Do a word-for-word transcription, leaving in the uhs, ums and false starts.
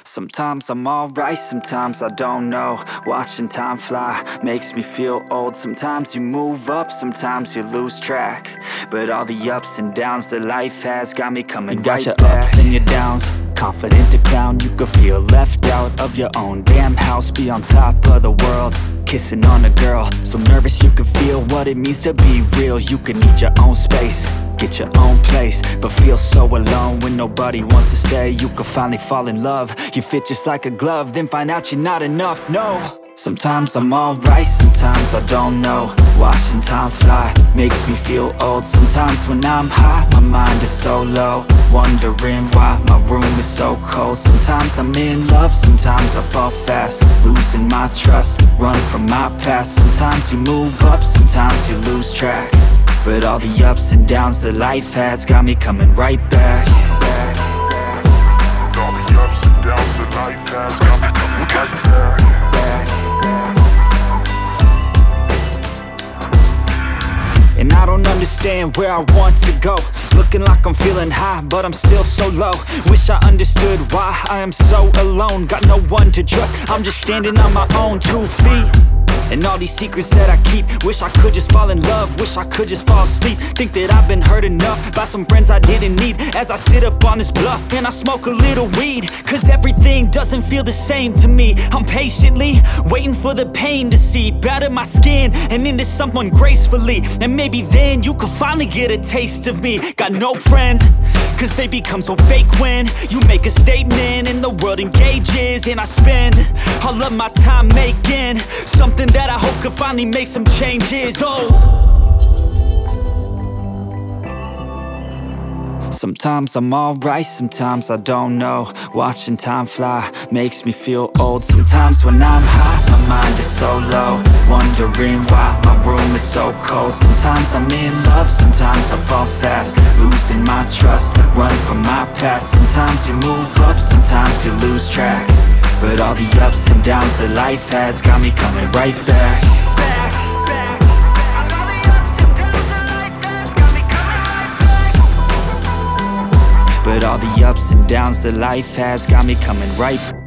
Sometimes I'm alright, sometimes I don't know. Watching time fly makes me feel old. Sometimes you move up, sometimes you lose track. But all the ups and downs that life has got me coming right back. You got your ups and your downs, confident to clown. You could feel left out of your own damn house. Be on top of the world, kissing on a girl. So nervous you can feel what it means to be real. You could need your own space, get your own place, but feel so alone when nobody wants to stay. You could finally fall in love, you fit just like a glove, then find out you're not enough, no. Sometimes I'm alright, sometimes I don't know. Watching time fly makes me feel old. Sometimes when I'm high, my mind is so low, wondering why my room is so cold. Sometimes I'm in love, sometimes I fall fast, losing my trust, run from my past. Sometimes you move up, sometimes you lose track. But all the ups and downs that life has got me coming right back. All the ups and downs that life has got me coming right back. And I don't understand where I want to go. Looking like I'm feeling high, but I'm still so low. Wish I understood why I am so alone. Got no one to trust, I'm just standing on my own two feet. And all these secrets that I keep, wish I could just fall in love, wish I could just fall asleep. Think that I've been hurt enough by some friends I didn't need. As I sit up on this bluff and I smoke a little weed, cause everything doesn't feel the same to me. I'm patiently waiting for the pain to seep out of my skin and into someone gracefully. And maybe then you could finally get a taste of me. Got no friends, cause they become so fake when you make a statement and the world engages. And I spend all of my time making something that that I hope could finally make some changes. Oh, sometimes I'm alright, sometimes I don't know. Watching time fly makes me feel old. Sometimes when I'm high, my mind is so low, wondering why my room is so cold. Sometimes I'm in love, sometimes I fall fast, losing my trust, run from my past. Sometimes you move up, sometimes you lose track. But all the ups and downs that life has got me coming right back. But all the ups and downs that life has got me coming right back.